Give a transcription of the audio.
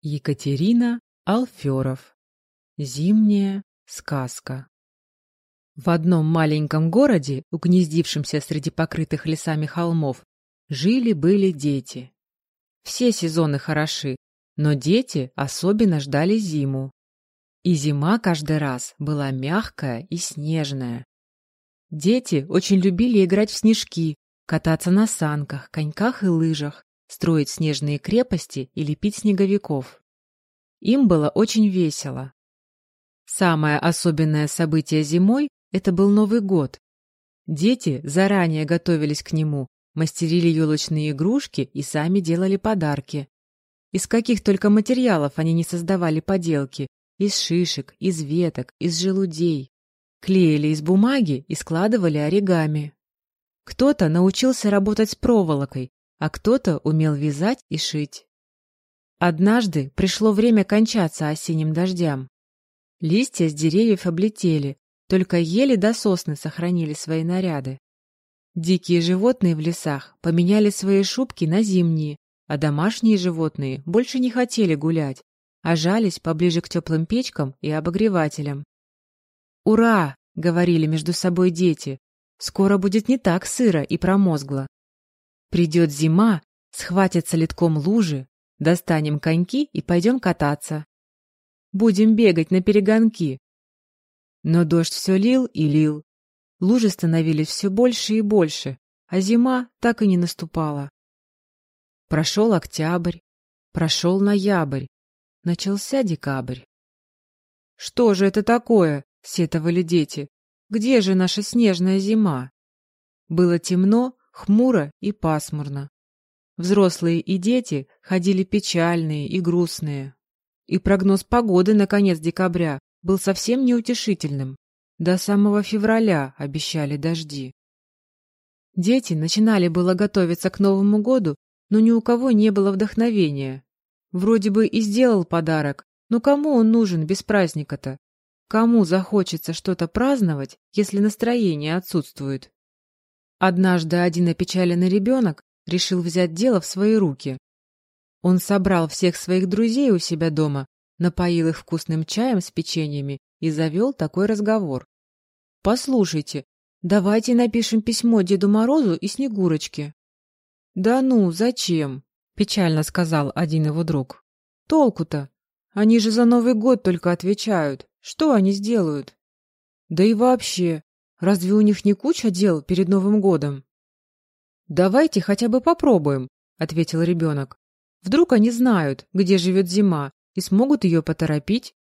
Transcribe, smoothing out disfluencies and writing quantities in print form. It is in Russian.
Екатерина Алферов. Зимняя сказка. В одном маленьком городе, угнездившемся среди покрытых лесами холмов, жили-были дети. Все сезоны хороши, но дети особенно ждали зиму. И зима каждый раз была мягкая и снежная. Дети очень любили играть в снежки, кататься на санках, коньках и лыжах, строить снежные крепости и лепить снеговиков. Им было очень весело. Самое особенное событие зимой – это был Новый год. Дети заранее готовились к нему, мастерили елочные игрушки и сами делали подарки. Из каких только материалов они не создавали поделки – из шишек, из веток, из желудей. Клеили из бумаги и складывали оригами. Кто-то научился работать с проволокой, а кто-то умел вязать и шить. Однажды пришло время кончаться осенним дождям. Листья с деревьев облетели, только ели до сосны сохранили свои наряды. Дикие животные в лесах поменяли свои шубки на зимние, а домашние животные больше не хотели гулять, а жались поближе к теплым печкам и обогревателям. «Ура!» — говорили между собой дети. «Скоро будет не так сыро и промозгло. Придет зима, схватятся ледком лужи, достанем коньки и пойдем кататься. Будем бегать наперегонки». Но дождь все лил и лил. Лужи становились все больше и больше, а зима так и не наступала. Прошел октябрь, прошел ноябрь, начался декабрь. «Что же это такое?» — сетовали дети. «Где же наша снежная зима?» Было темно, хмуро и пасмурно. Взрослые и дети ходили печальные и грустные. И прогноз погоды на конец декабря был совсем неутешительным. До самого февраля обещали дожди. Дети начинали было готовиться к Новому году, но ни у кого не было вдохновения. Вроде бы и сделал подарок, но кому он нужен без праздника-то? Кому захочется что-то праздновать, если настроение отсутствует? Однажды один опечаленный ребенок решил взять дело в свои руки. Он собрал всех своих друзей у себя дома, напоил их вкусным чаем с печеньями и завел такой разговор. «Послушайте, давайте напишем письмо Деду Морозу и Снегурочке». «Да ну, зачем?» – печально сказал один его друг. «Толку-то? Они же за Новый год только отвечают. Что они сделают? Да и вообще, разве у них не куча дел перед Новым годом?» «Давайте хотя бы попробуем», — ответил ребенок. «Вдруг они знают, где живет зима, и смогут ее поторопить.